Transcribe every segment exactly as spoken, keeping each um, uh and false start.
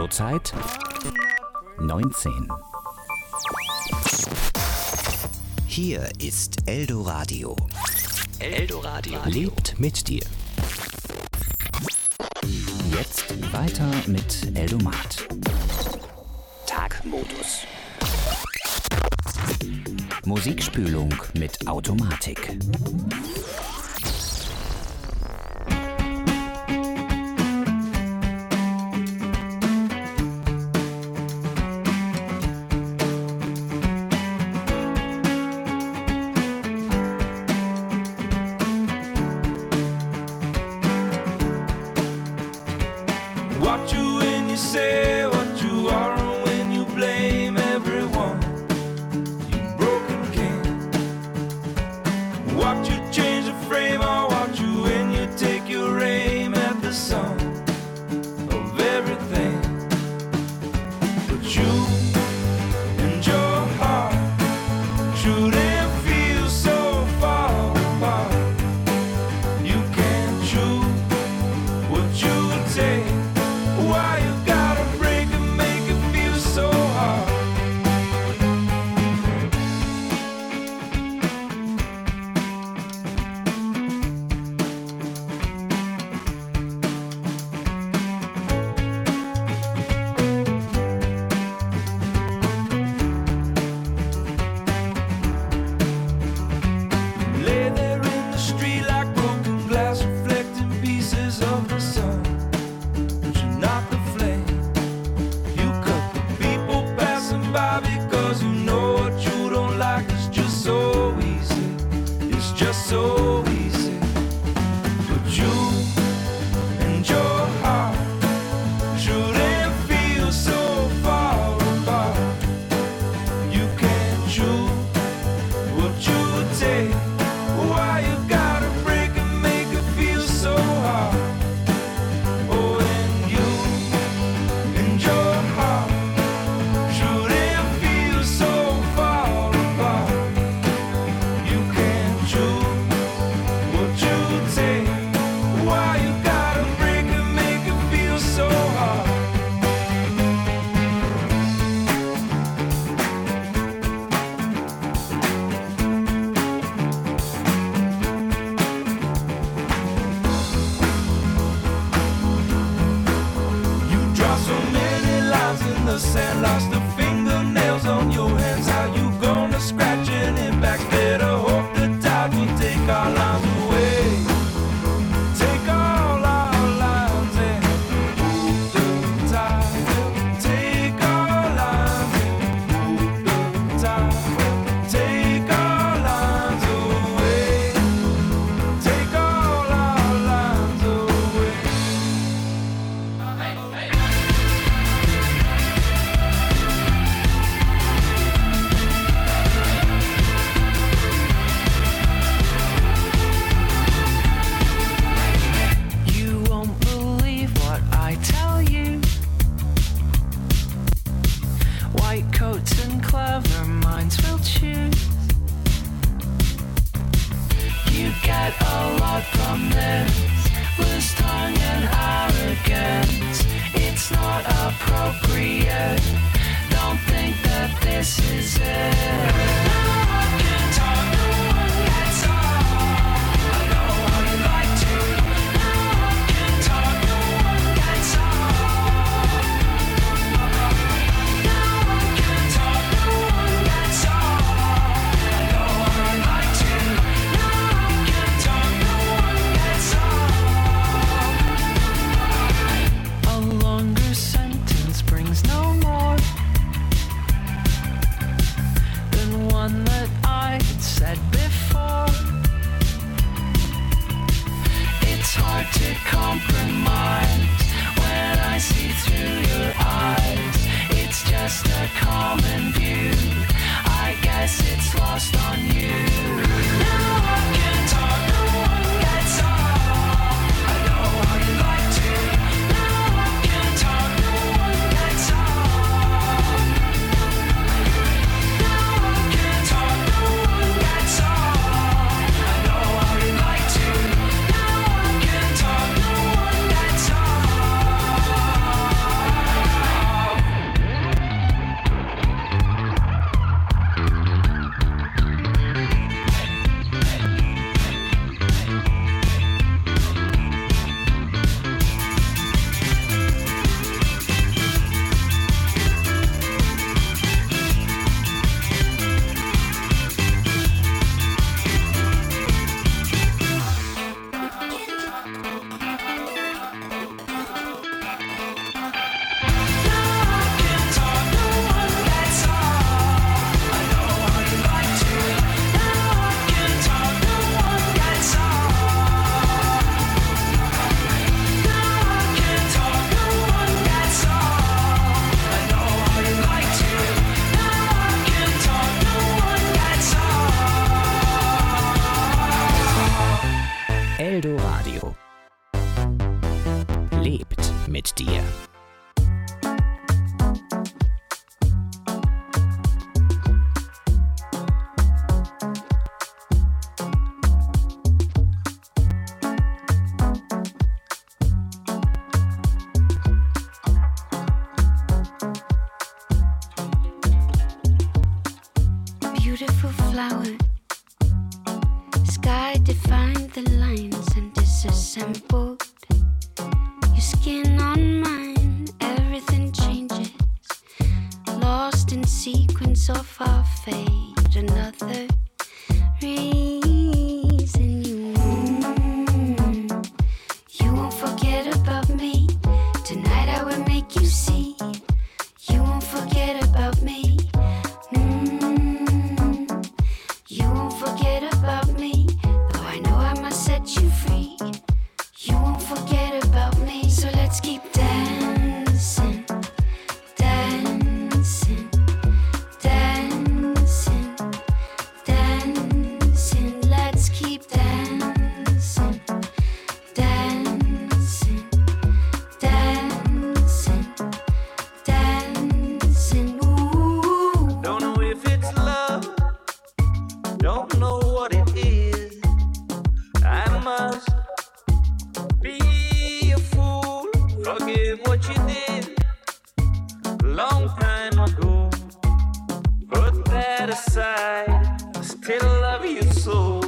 Zurzeit neunzehn. Hier ist Eldoradio. Eldoradio lebt mit dir. Jetzt weiter mit Eldomat. Tagmodus. Musikspülung mit Automatik. lebt mit dir. Beautiful flower, sky defined the lines and disassembled. Your skin on mine, everything changes. Lost in sequence of our fate, another reason you mm, you won't forget about me. Tonight I will make you see. You won't forget about me. You won't forget about me, though I know I must set you free. You won't forget about me, so let's keep dancing, dancing, dancing, dancing. Let's keep dancing, dancing, dancing, dancing. Ooh. Don't know if it's love. Don't know what it is. I must be a fool. Forget what you did long time ago. Put that aside. I still love you so.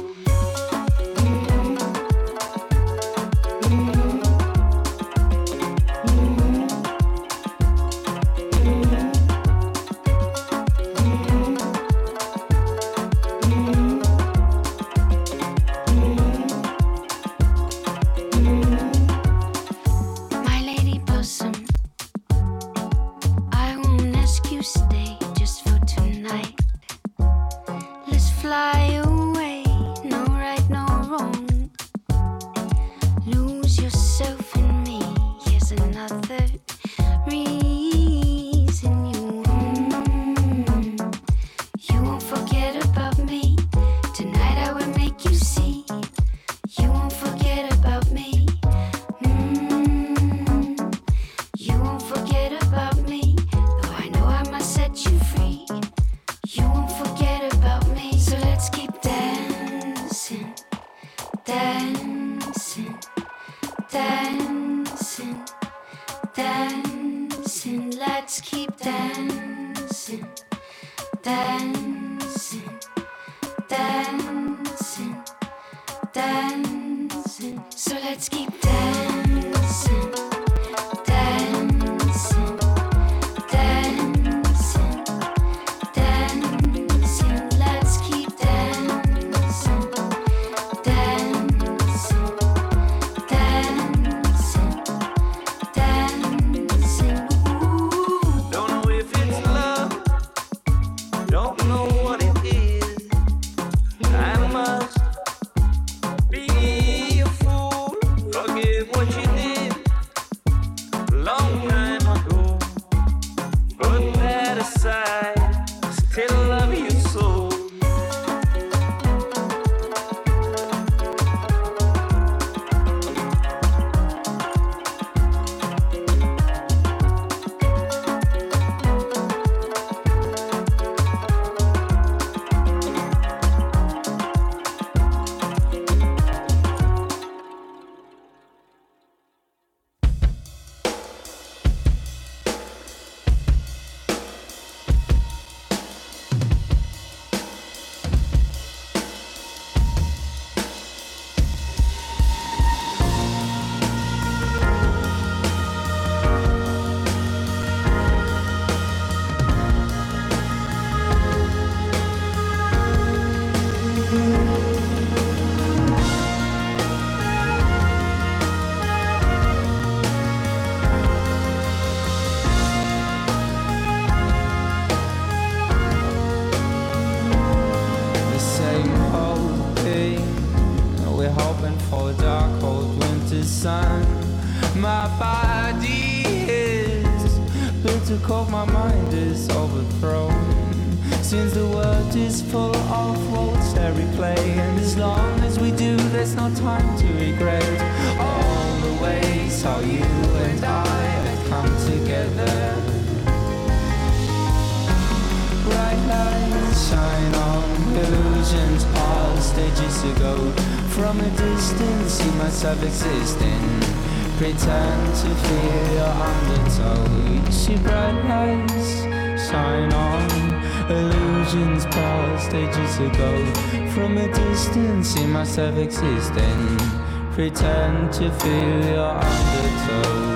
My lady blossom, I won't ask you stay just for tonight. Let's fly away, no right, no wrong. Lose yourself in me, here's another reason you mm, you won't forget about me. Tonight I will make you see. You won't forget about me. Mm, you won't forget about me, though I know I must set you free. You won't forget about me, so let's keep dancing, dancing, dancing, dancing. Let's keep dancing, dancing, dancing, dancing. So let's keep dancing, dancing, dancing, dancing. Let's keep dancing, dancing, dancing, dancing. Ooh. Don't know if it's love. Don't know what it is. I must be a fool. Forget what you did long time ago. Put that aside. I still love you so. The same old thing. We're hoping for a dark, cold winter sun. My body is built to cope, my mind is overthrown. Since the world is full of roles that replay, and as long as we do, there's no time to regret all the ways that's how you and I had come together. Bright lights shine on illusions past ages ago. From a distance see myself existing, pretend to feel your undertow. You see bright lights shine on illusions past ages ago. From a distance see myself existing, pretend to feel your undertow.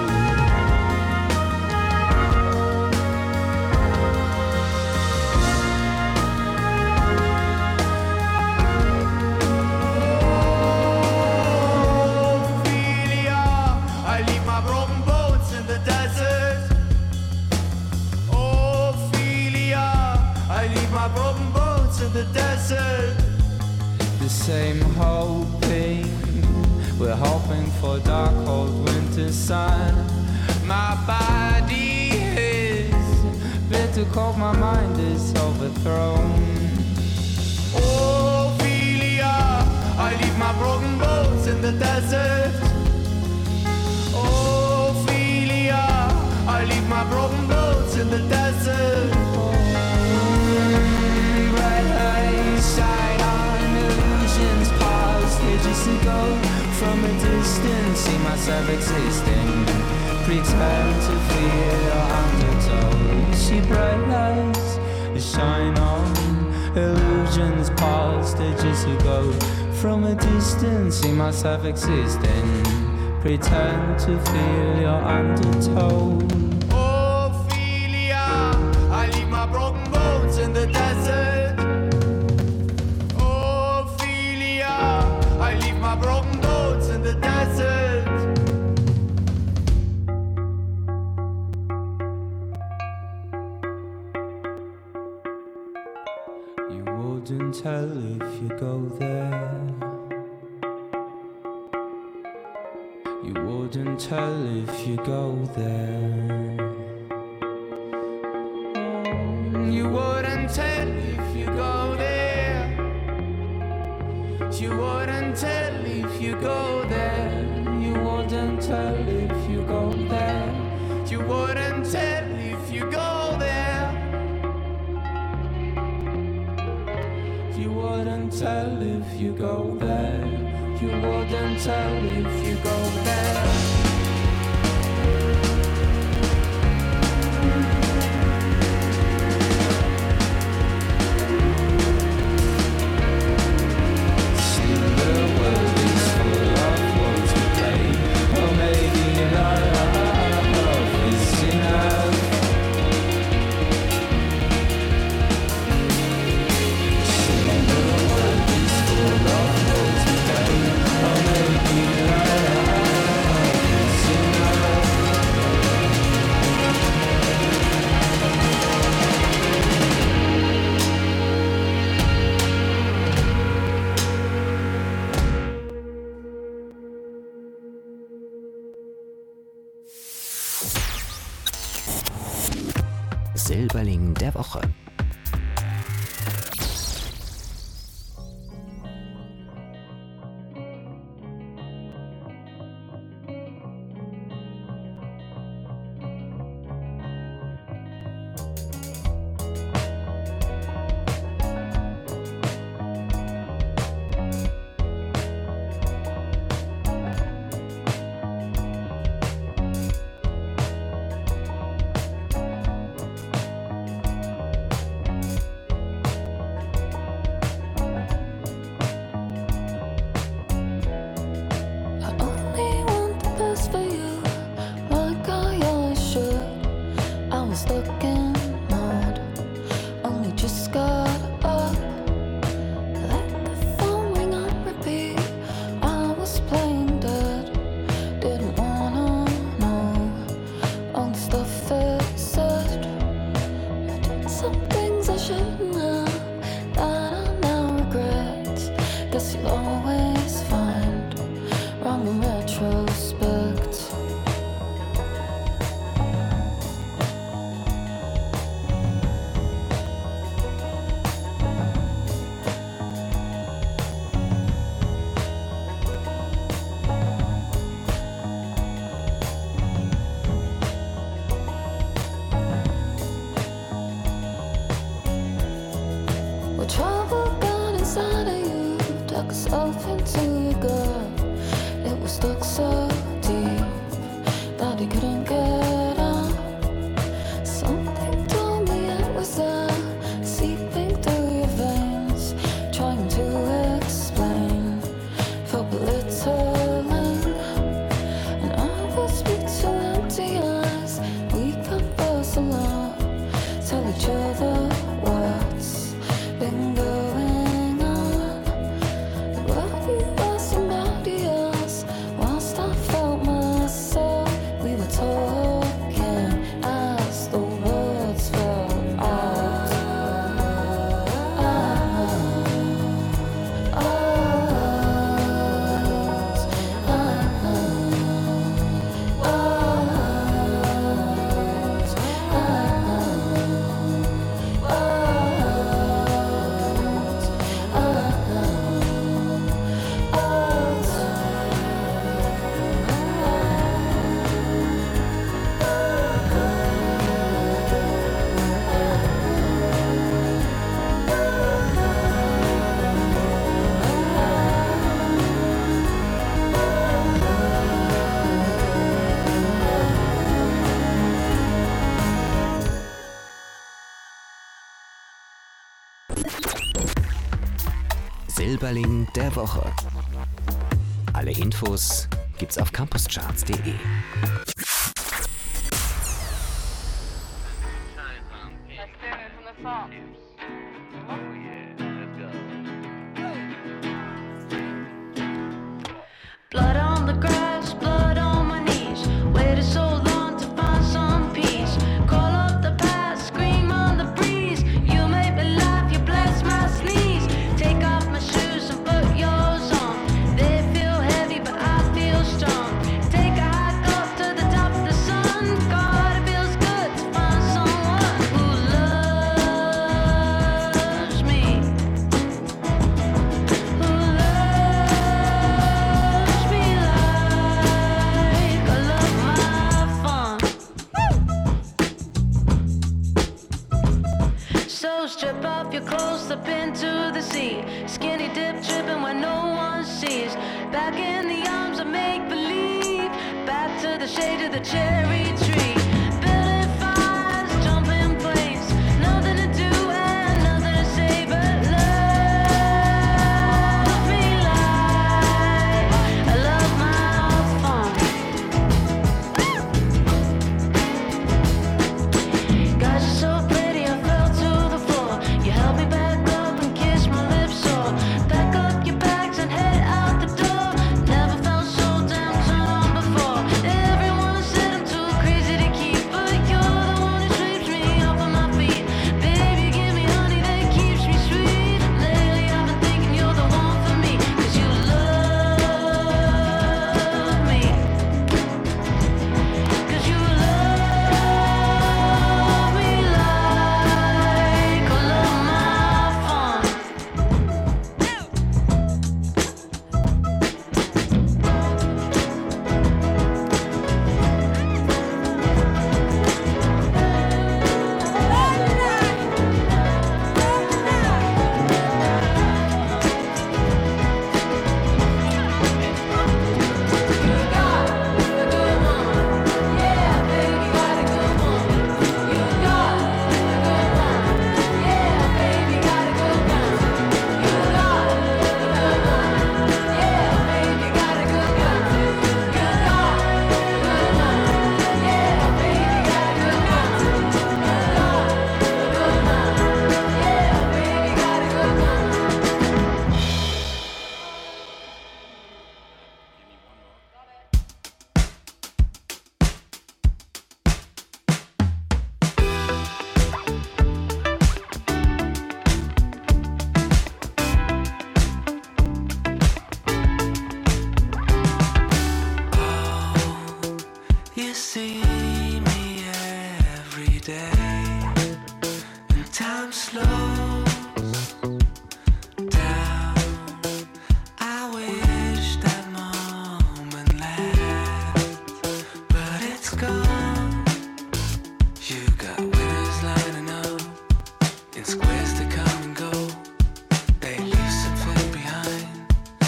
The same hoping, we're hoping for dark cold winter sun. My body is bitter cold, my mind is overthrown. Ophelia, I leave my broken bones in the desert. Ophelia, I leave my broken bones in the desert. Bright lights shine on illusions past ages ago. From a distance see myself existing, pretend to feel your undertow. See bright lights shine on illusions past ages ago. From a distance see myself existing, pretend to feel your undertow. Ophelia, I leave my broken bones in the desert. I leave my broken bones in the desert. You wouldn't tell if you go there. You wouldn't tell if you go there. Oh, you wouldn't tell if you go there. You wouldn't tell if you go there. You wouldn't tell if you go there. You wouldn't tell if you go there. You wouldn't tell if you go there. You wouldn't tell if you go there. Silberling der Woche. himself into your gut. It was stuck so deep that he couldn't get out. Something told me it was there, seeping through your veins, trying to explain, felt belittling. And I was with two empty eyes. We converse a lot, tell each other what's been going on. But you were somebody else, whilst I felt myself. We were talking as the words fell out. Out, Silberling der Woche. Alle Infos gibt's auf campuscharts punkt de. Blood on the grass, blood on my knees. Waited so long to find some peace. Call up the past, scream on the breeze. You make me laugh, you bless my sneeze. Take off my shoes and put yours on. They feel heavy, but I feel strong. Take a hike up to the top of the sun. God, it feels good to find someone who loves me. Who loves me like I love my fun. So strip off your clothes, step into the sea. Skinny dip tripping when no one sees. Back in the arms of make believe. Back to the shade of the cherry tree. Building fires, jumping planes. Nothing to do and nothing to say but love me like I love my fun. God, you're so pretty, I fell to the floor. You held me back up and kissed my lips sore. Pack up your bags and head out the door. Never felt so damn turned on before. Everyone said I'm too crazy to keep, but you're the one who sweeps me off of my feet. Baby, give me honey that keeps me sweet. Lately I've been thinking you're the one for me, 'cause you love me. 'Cause you love me like I love my fun. You see me every day, and time slows down. I wish that moment lasts, but it's gone. You got winners lining up in squares to come and go. They leave something behind.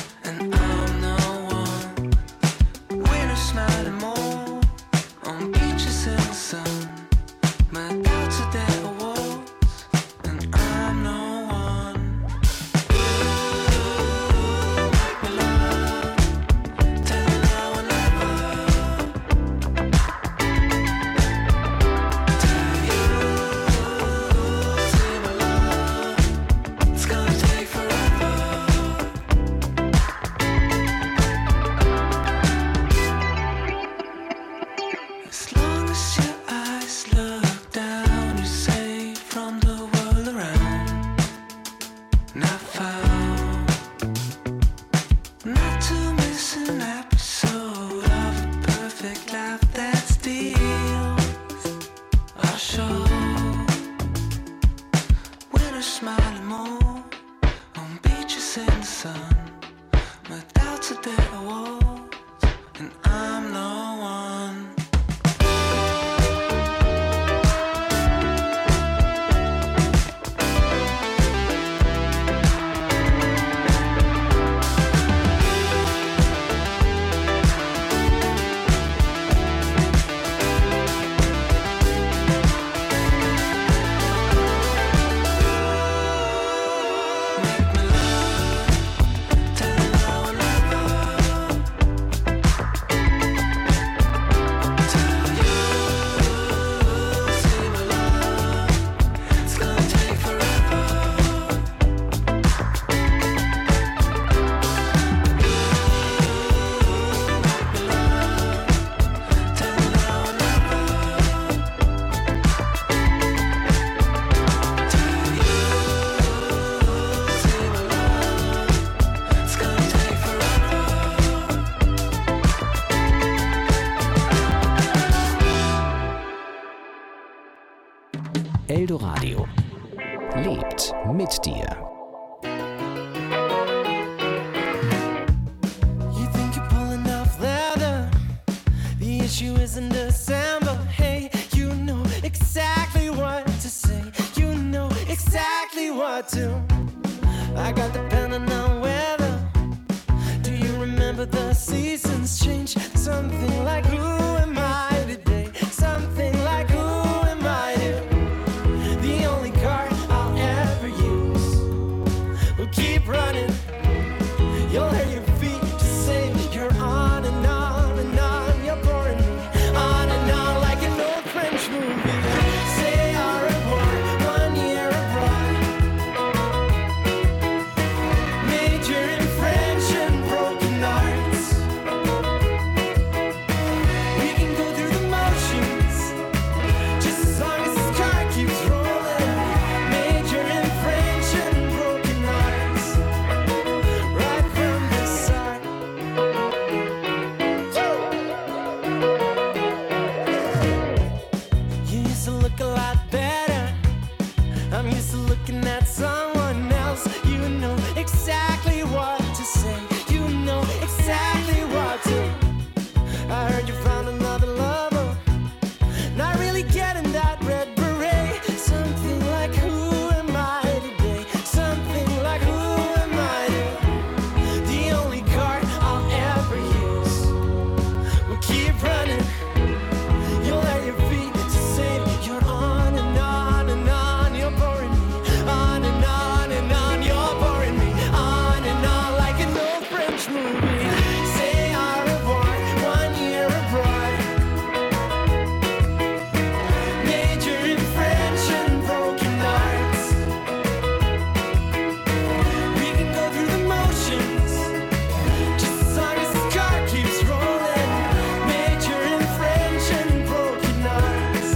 laugh that steals our show. Winter smiling more on beaches in the sun. My doubts are there walls, and I'm no one. Eldoradio lebt mit dir. You think you're pulling off leather. The issue isn't December. Hey, you know exactly what to say. You know exactly what to. I got the pen and now weather. Do you remember the seasons change? Something like who am I today? Something like who am I today? The only card I'll ever use will keep running. You'll hear your feet to say you're on and on and on. You're boring me on and on like an old French movie. Say au revoir, one year abroad. Major in French and broken arts. We can go through the motions just as long as this car keeps rolling. Major in French and broken arts. Right from the start. You used to look a lot better. I'm used to looking at someone else. You know exactly what to say. You know exactly what to. I heard you found another lover. Not really getting that red beret. Something like who am I today? Something like who am I today? The only card I'll ever use will keep running. You'll let your feet to save. You're on and on and on. You're boring me on and on and on. You're boring me on and on like an old French movie. Say au revoir, one year abroad. Major in French and broken arts. We can go through the motions just as long as this car keeps rolling. Major in French and broken arts.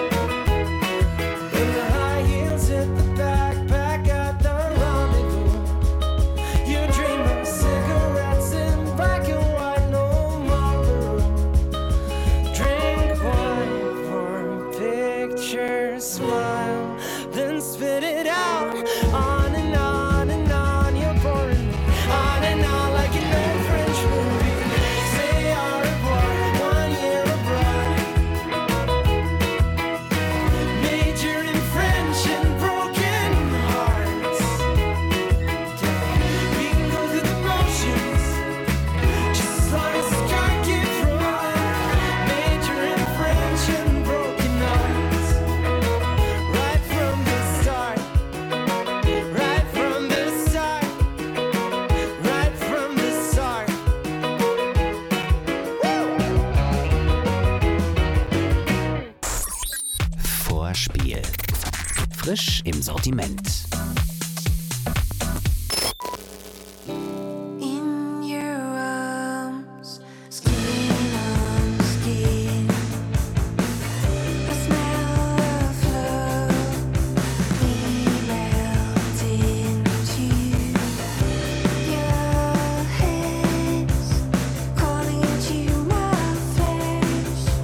When the high heels hit the backpack at the rendezvous, you dream of cigarettes in black and white, no Marlboro. Drink wine for a picture, smile, then spit it out. On and on and on, you're boring me on and on like an old French movie. Say au revoir, one year abroad. Major in French and broken hearts. We can go through the motions just as long as this car keeps rolling. Major in French and broken hearts. Right from the start. Right from the start. Right from the start. Vorspiel. Frisch im Sortiment. In your arms, skin on skin. The smell of love, we melt into your hands, calling into my flesh.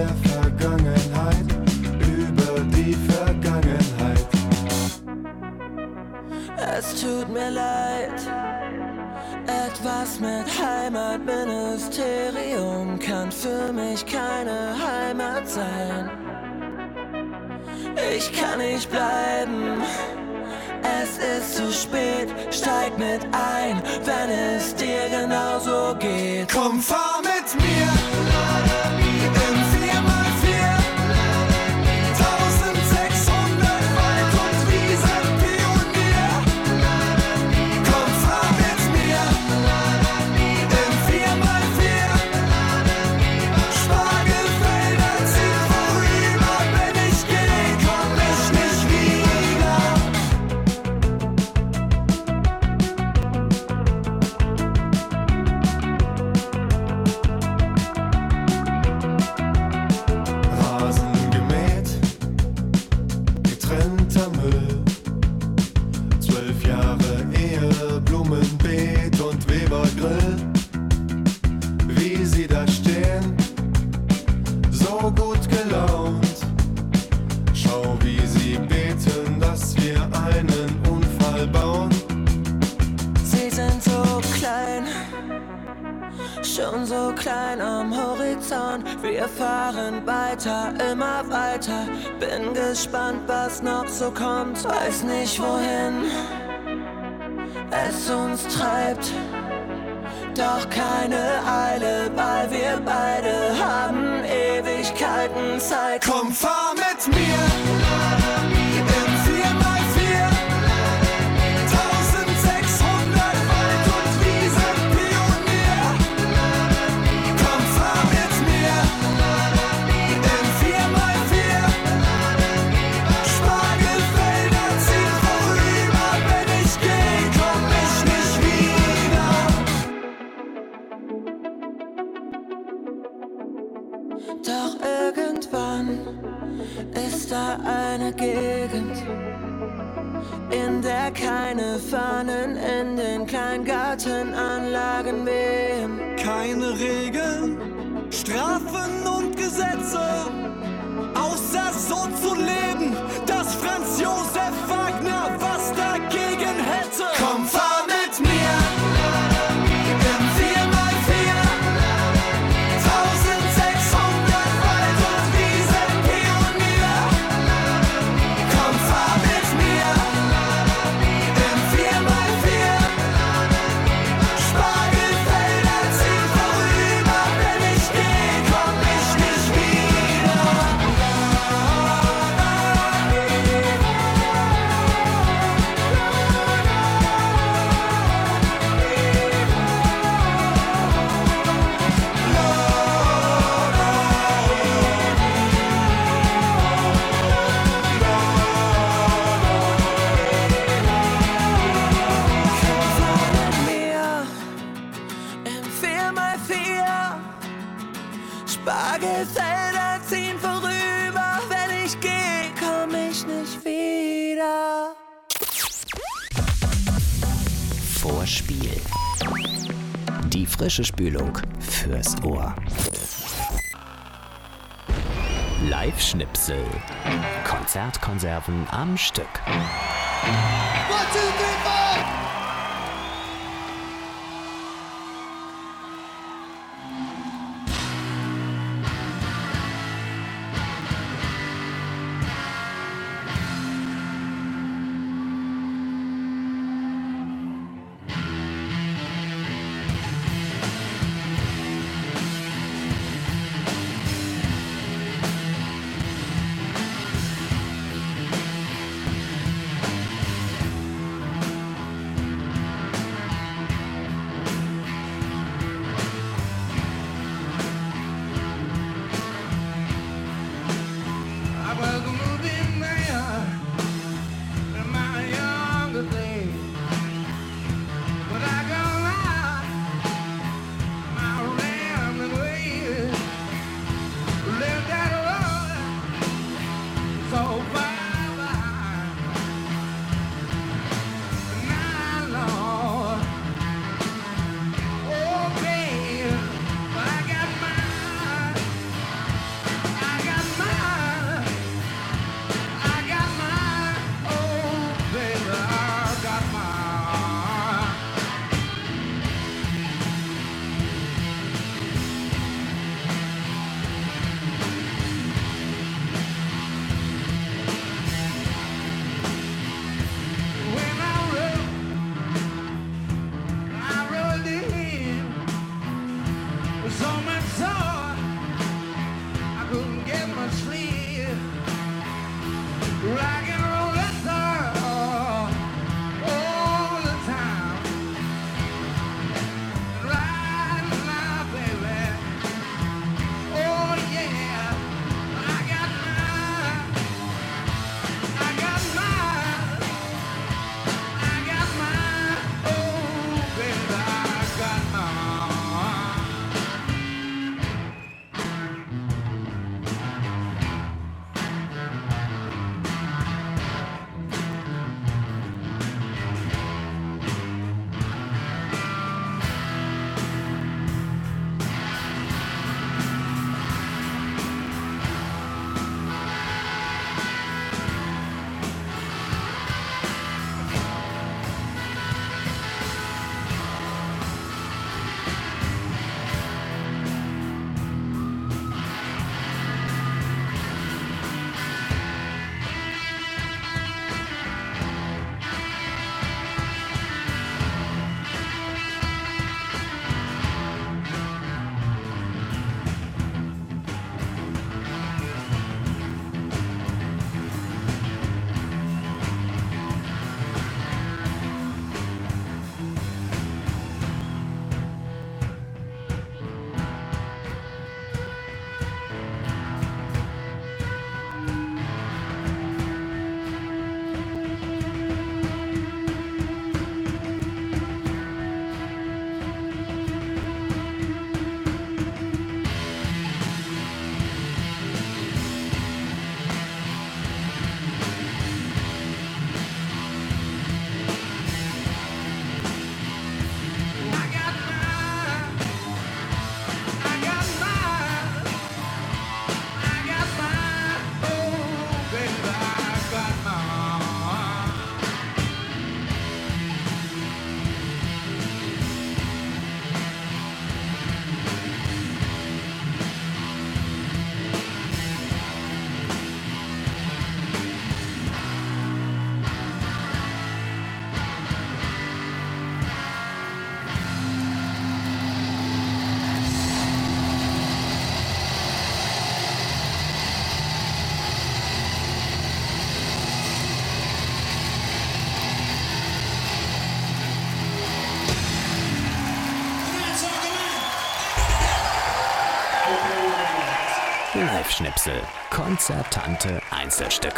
der Vergangenheit, über die Vergangenheit. Es tut mir leid, etwas mit Heimatministerium kann für mich keine Heimat sein. Ich kann nicht bleiben, es ist zu spät, steig mit ein, wenn es dir genauso geht. Komm, fahr mit mir im vier mal vier, eintausendsechshundert Wald- und Wiesenpionier. Komm, fahr mit mir im vier mal vier, Spargelfelder ziehen vorüber, wenn ich geh, komm ich nicht wieder. Rasen gemäht, getrennter Müll, zwölf Jahre Ehe, Blumenbeet und Webergrill. Wie sie da stehen, so gut gelaunt. Schau, wie sie beten, dass wir einen Unfall bauen. Sie sind so klein, schon so klein am Horizont. Wir fahren weiter, immer weiter. Bin gespannt, was noch so kommt. Weiß nicht wohin es uns treibt. Doch keine Eile, weil wir beide haben Ewigkeiten Zeit. Komm, fahr mit mir im vier mal vier, eintausendsechshundert Wald- und Wiesenpionier. Komm, fahr mit mir im vier mal vier, Spargelfelder ziehen vorüber, wenn ich geh, komm ich nicht wieder. Doch irgendwann ist da eine Gegend, in der keine Fahnen in den Kleingartenanlagen wehen. Keine Regeln, Strafen und Gesetze, außer so zu leben, dass Franz Josef Wagner was dagegen hätte. Komm, fahr mit mir im vier mal vier, eintausendsechshundert Wald- und Wiesenpionier. Komm, fahr mit mir im vier mal vier, Spargelfelder ziehen vorüber, wenn ich geh, komm ich nicht wieder. Mir im vier mal vier, Spargelfelder ziehen vorüber, wenn ich geh, komm ich nicht wieder. Vorspiel. Die frische Spülung fürs Ohr. Live-Schnipsel. Konzertkonserven am Stück. One, two, three, four. Live-Schnipsel, konzertante Einzelstücke.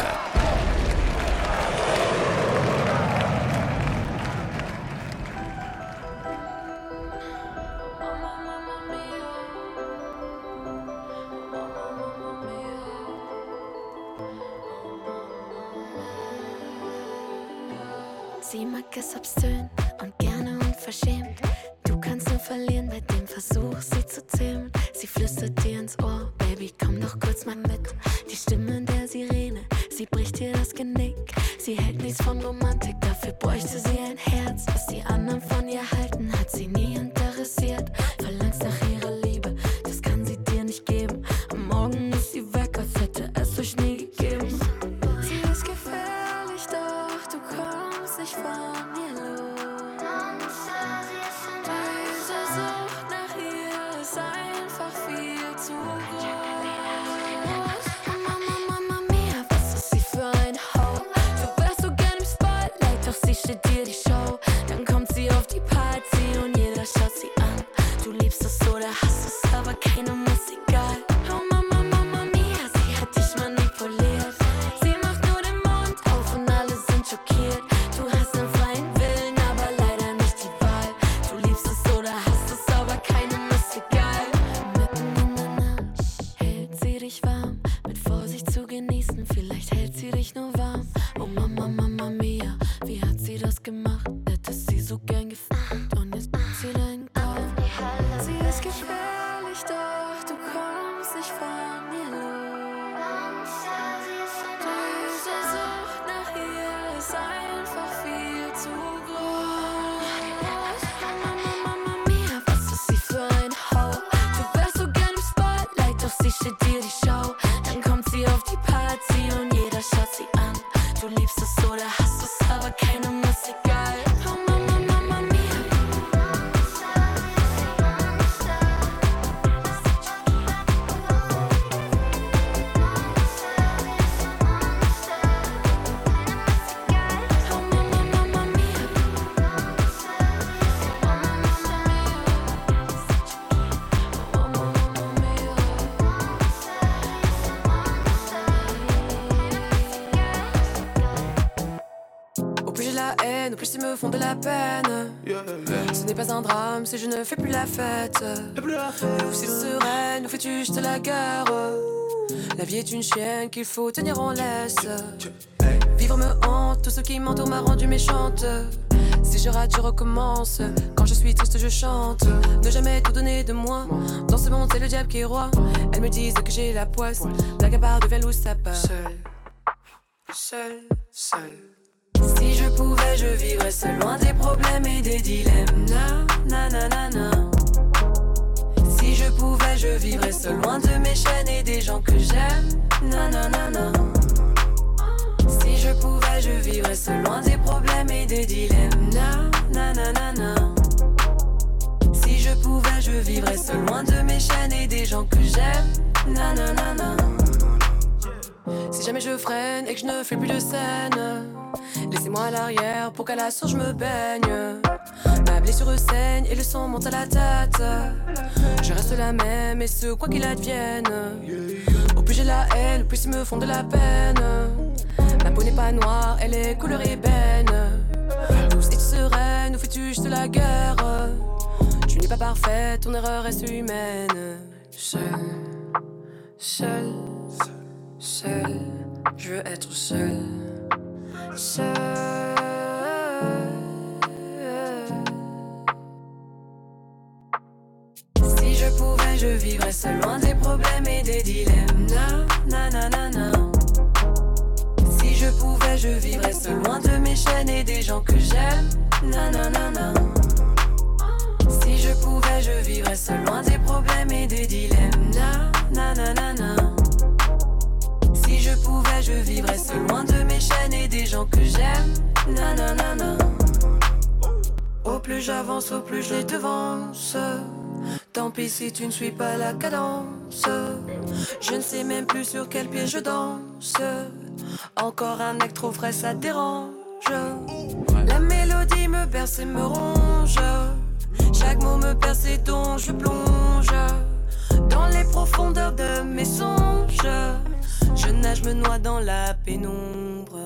Sie mag es obszön und gerne unverschämt. Du kannst nur verlieren bei dem Versuch, sie zu zähmen. Sie flüstert dir ins Ohr, Baby, komm doch kurz mal mit. Die Stimme der Sirene, sie bricht dir das Genick. Sie hält nichts von Romantik, dafür bräuchte sie ein Herz. Was die anderen von ihr halten, hat sie nie interessiert. Verlangst nach ihrer Liebe, das kann sie dir nicht geben. Am Morgen ist sie weg, als hätte es euch nie gegeben. Sie ist gefährlich, doch du kommst nicht von ihr los. Diese Sucht nach ihr ist einfach viel zu groß. Mama, Mama mia, was ist sie für ein Hau? Du wärst so gern im Spotlight, doch sie steht dir die Show. Dann kommt sie auf die Party und jeder schaut sie an. Du liebst es oder hasst es, aber keinem ist egal. Oh Mama, Mama mia, sie hat dich manipuliert. Sie macht nur den Mund auf und alle sind schockiert. Du hast einen freien Willen, aber leider nicht die Wahl. Du liebst es oder hasst es, aber keinem ist egal. Mitten in der Nacht hält sie dich warm, mit Vorsicht zu genießen, vielleicht hält sie dich nur warm. Oh Mama, Mama mia, wie hat sie das gemacht? Hättest sie so gern gefunden und jetzt nimmt sie deinen Kopf. Sie ist gefährlich, doch du kommst nicht von ihr los. Diese Sucht nach ihr ist einfach viel zu groß. Mama, Mama mia, was ist sie für ein Hau? Du wärst so gern im Spotlight, doch sie steht dir die Show. Dann kommt sie auf die Party und jeder schaut sie an. Du liebst es oder hasst es, aber keinem ist egal. Oh Mama, Mama mia. Oh Mama, Mama mia. Oh Mama mia. Au plus j'ai la haine, au plus ils me font de la peine. Ce n'est pas un drame si je ne fais plus la fête. Ou si sereine, ou fais-tu juste la guerre? La vie est une chienne qu'il faut tenir en laisse. Vivre me hante, tout ce qui m'entoure m'a rendu méchante. Si je rate, je recommence. Quand je suis triste, je chante. Ne jamais tout donner de moi. Dans ce monde, c'est le diable qui est roi. Elles me disent que j'ai la poisse. Blague à part devient loup sapin. Seul, seul, seul. Si je pouvais, je vivrais seul, loin des problèmes et des dilemmes. Na, na, na, na, na. Si je pouvais, je vivrais seul, loin de mes chaînes et des gens que j'aime. Na, na, na, na. Si je pouvais, je vivrais seul, loin des problèmes et des dilemmes. Na, na, na, na, na. Si je pouvais, je vivrais seul, loin de mes chaînes et des gens que j'aime. Na, na, na, na. Si jamais je freine et que je ne fais plus de scène, laissez-moi à l'arrière pour qu'à la source je me baigne. Ma blessure saigne et le sang monte à la tête. Je reste la même et ce quoi qu'il advienne. Au plus j'ai la haine, au plus ils me font de la peine. Ma peau n'est pas noire, elle est couleur ébène. Douce et sereine, où fais-tu juste la guerre? Tu n'es pas parfaite, ton erreur reste humaine. Seul, seul, seul, je veux être seul. Seul. Si je pouvais, je vivrais seul, loin des problèmes et des dilemmes. Na, na, na, na, na. Si je pouvais, je vivrais seul, loin de mes chaînes et des gens que j'aime. Na, na, na, na. Si je pouvais, je vivrais seul, loin des problèmes et des dilemmes. Na, na, na, na, na. Si je pouvais, je vivrais seul, loin de mes chaînes et des gens que j'aime. Na, na, na, na. Au plus j'avance, au plus je les devance. Tant pis si tu ne suis pas la cadence. Je ne sais même plus sur quel pied je danse. Encore un acte trop frais, ça dérange. La mélodie me berce et me ronge. Chaque mot me perce et dont je plonge. Dans Dans les profondeurs de mes songes, je nage, me noie dans la pénombre.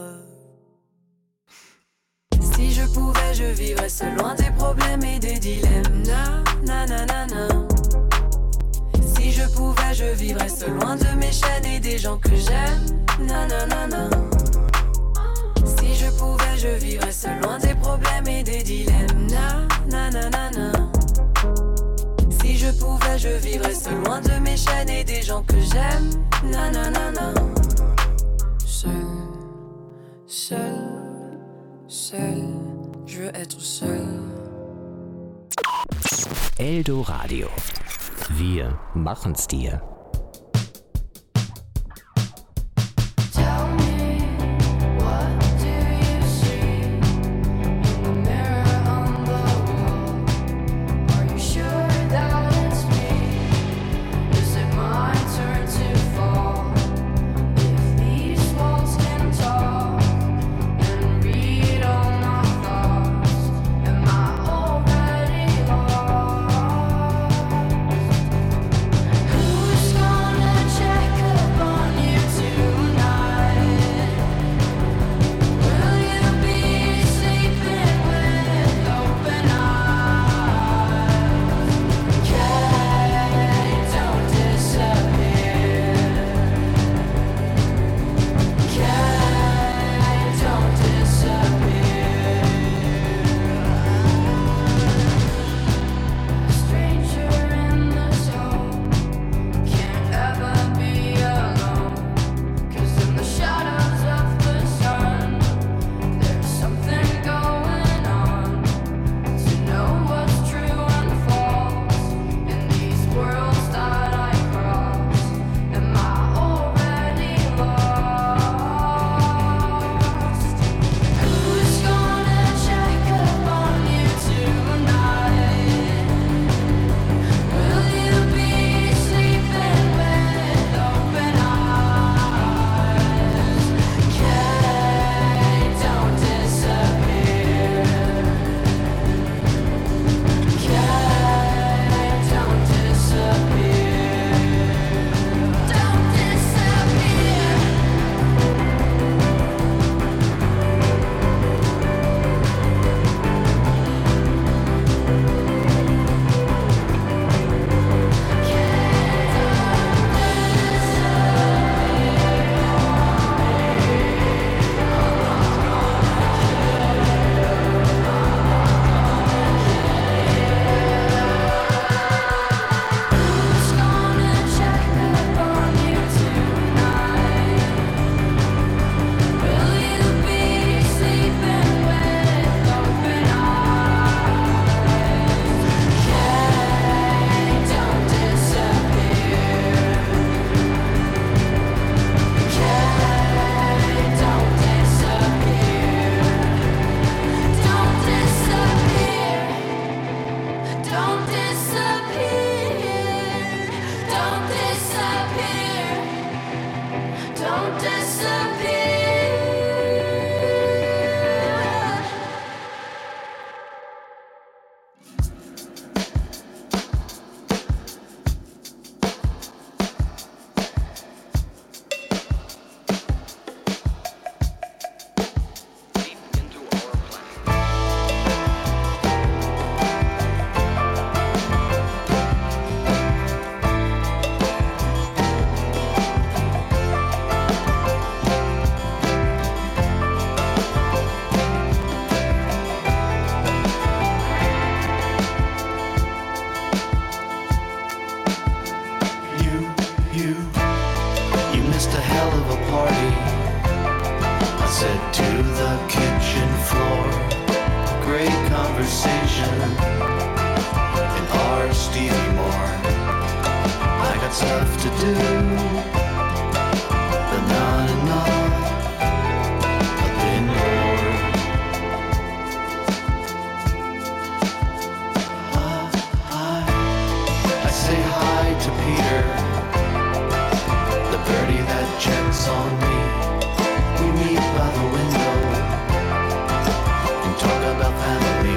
Si je pouvais, je vivrais seul, loin des problèmes et des dilemmes. Na, na, na, na, na. Si je pouvais, je vivrais seul, loin de mes chaînes et des gens que j'aime. Na, na, na, na. Si je pouvais, je vivrais seul, loin des problèmes et des dilemmes. Na, na, na, na, na. Si je pouvais, je vivrais seul, loin de mes chaînes et des gens que j'aime. Na, na, na, na. Seul, seul, seul, je veux être seul. Eldo Radio. Wir machen's dir.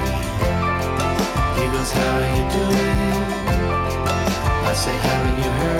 Say, haven't you heard?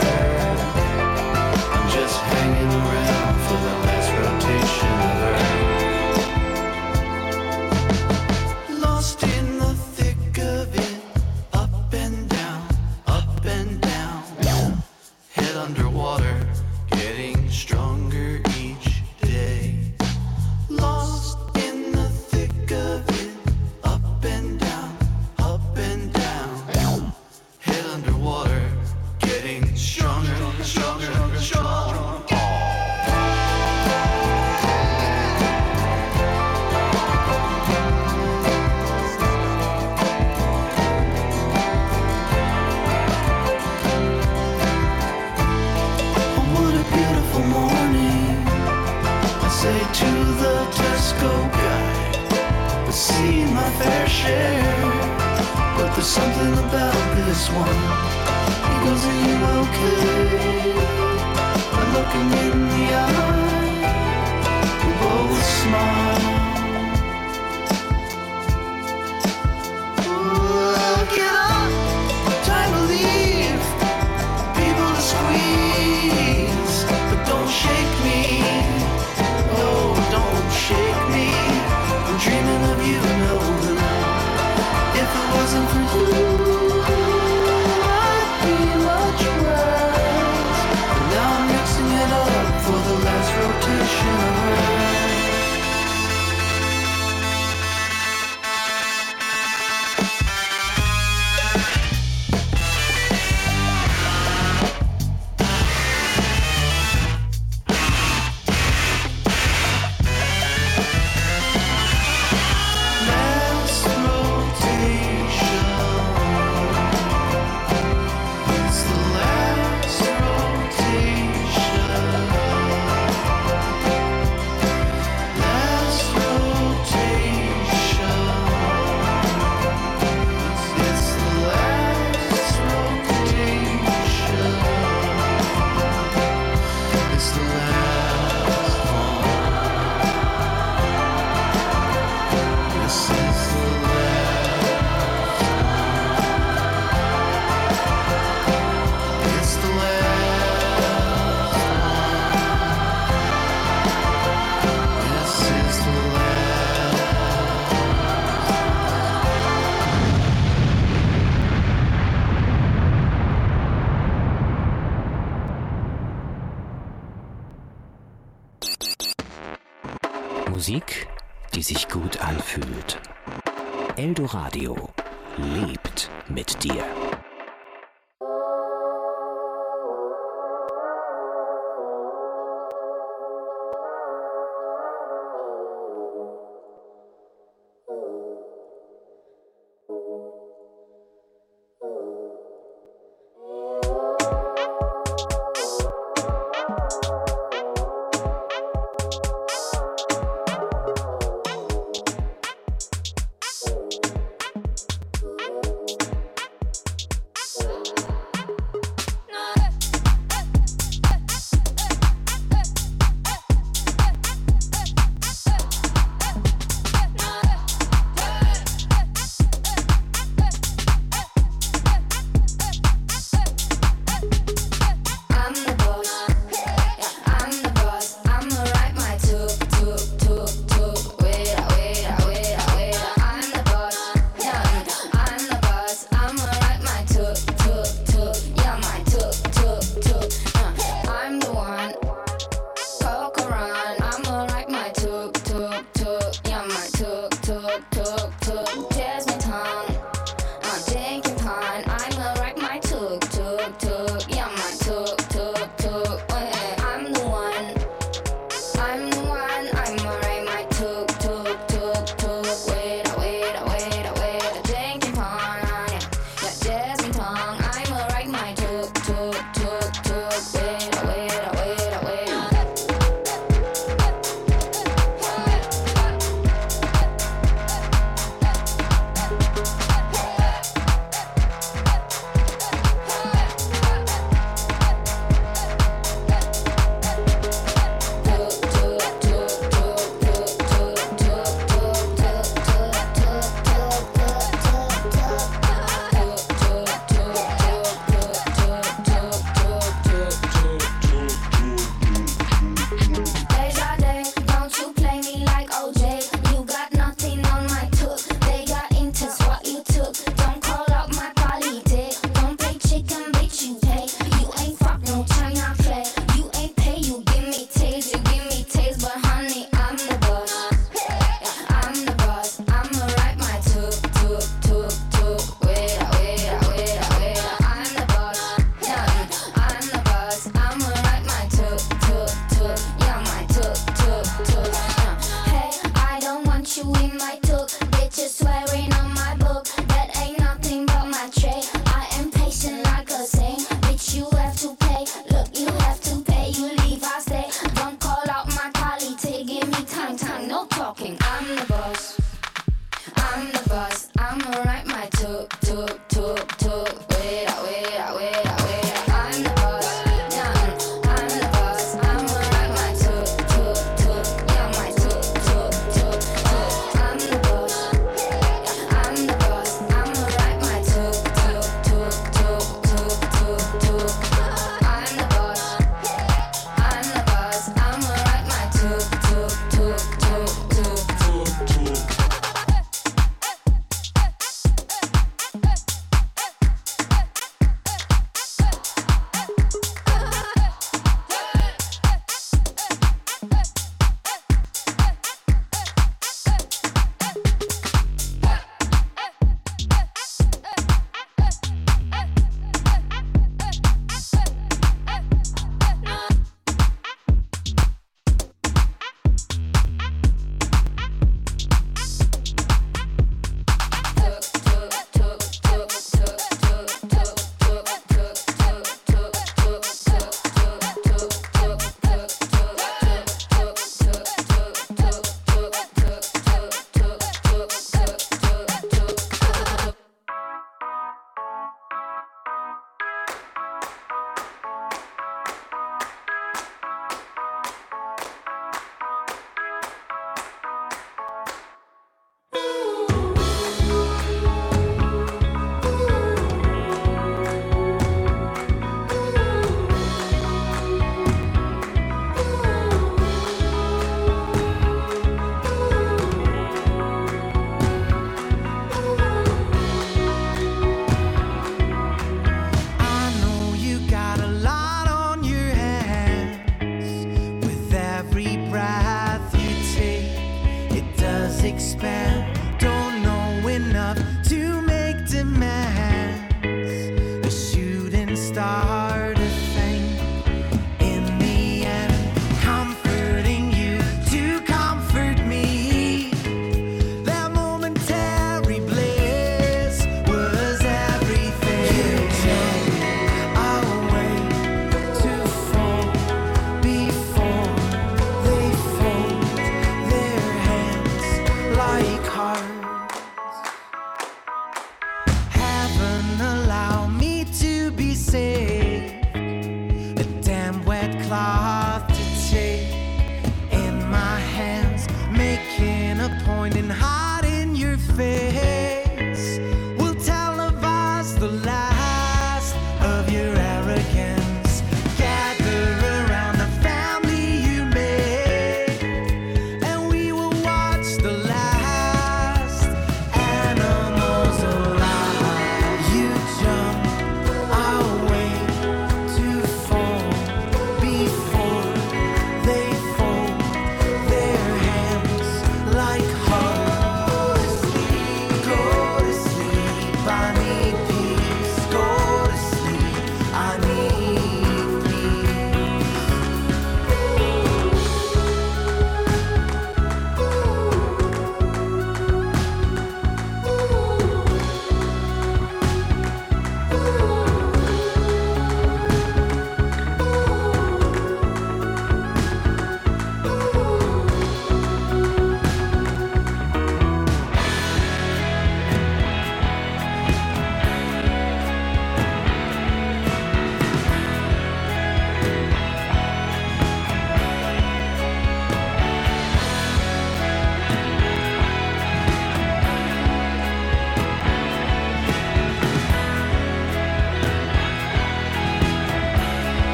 seen my fair share, but there's something about this one. He goes, are you okay? I look him in the eye, we both smile. Ooh, get up, time to leave. People to squeeze, but don't shake me. No, don't shake me. I'm dreaming of you, no. If it wasn't for you, I'd be much worse. But now I'm mixing it up for the last rotation around. Musik, die sich gut anfühlt. Eldoradio lebt mit dir.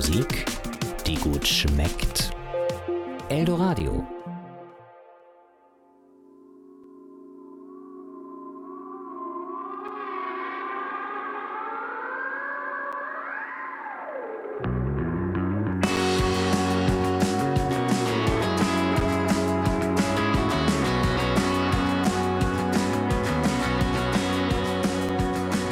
Musik, die gut schmeckt. Eldoradio.